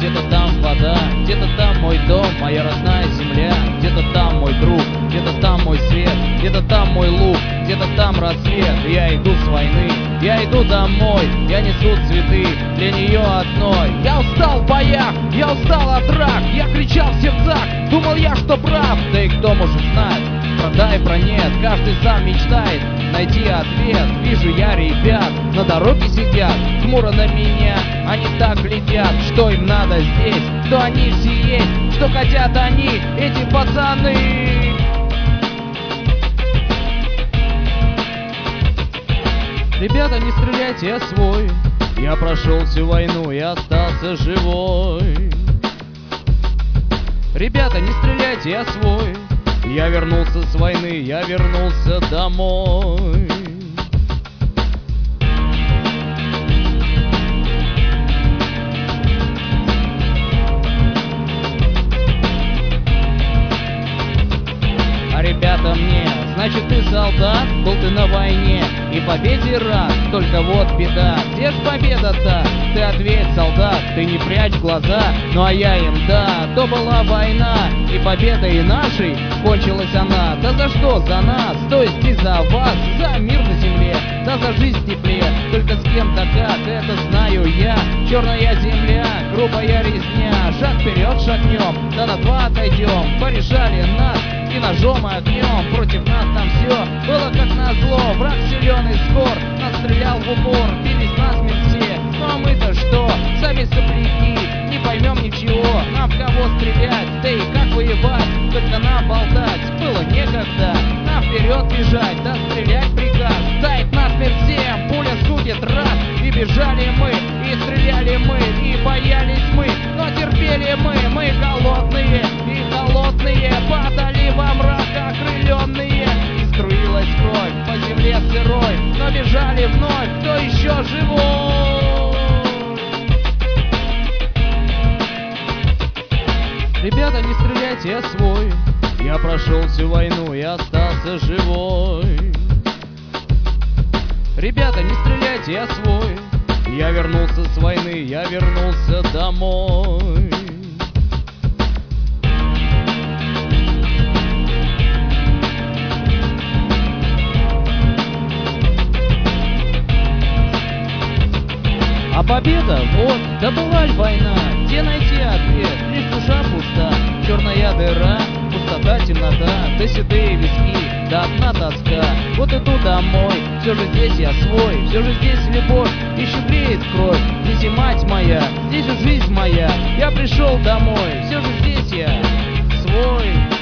где-то там вода, где-то там мой дом, моя родная земля, где-то там мой друг, где-то там мой свет, где-то там мой лук, где-то там рассвет. Я иду с войны, я иду домой, я несу цветы для нее одной. Я устал в боях, я устал от драк, я кричал в сердцах, думал я, что прав. Да и кто может знать, про да и про нет, каждый сам мечтает найти ответ. Вижу я ребят, на дороге сидят, хмуро на меня, они так глядят. Что им надо здесь, кто они все есть, что хотят они, эти пацаны. Ребята, не стреляйте, я свой, я прошел всю войну и остался живой. Ребята, не стреляйте, я свой, я вернулся с войны, я вернулся домой. А ребята мне, значит ты солдат, был ты на войне и победе рад. Только вот беда, где ж победа-то? Ты ответь, солдат, ты не прячь глаза. Ну а я им, да, то была война, и победой нашей кончилась она. Да за что? За нас, то есть и за вас, за мир на земле, да за жизнь в тепле. Только с кем-то как, это знаю я. Черная земля, грубая резня. Шаг вперед шагнем, да на два отойдем. Порешали нас и ножом и огнем, против нас там все было как назло. Враг силен и скор, нас стрелял в упор, бились насмерть все. Ну а мы-то что, сами сопляки, не поймем ничего. Нам в кого стрелять, да и как воевать, только нам болтать было некогда. Нам вперед бежать, да стрелять приказ. Дает насмерть всем, пуля судит раз. И бежали мы, и стреляли мы, и боялись мы, но терпели мы голодные и холодные, падали во мрак окрыленные. И струилась кровь по земле сырой, но бежали вновь, кто еще живой. Ребята, не стреляйте, я свой, я прошел всю войну и остался живой. Ребята, не стреляйте, я свой, я вернулся с войны, я вернулся домой. А победа, вот, да была ли война? Где найти ответ? Лишь душа пуста, черная дыра, пустота, темнота, да седые виски, да одна тоска. Вот иду домой, все же здесь я свой, все же здесь любовь еще греет кровь. Здесь и мать моя, здесь и жизнь моя, я пришел домой, все же здесь я свой.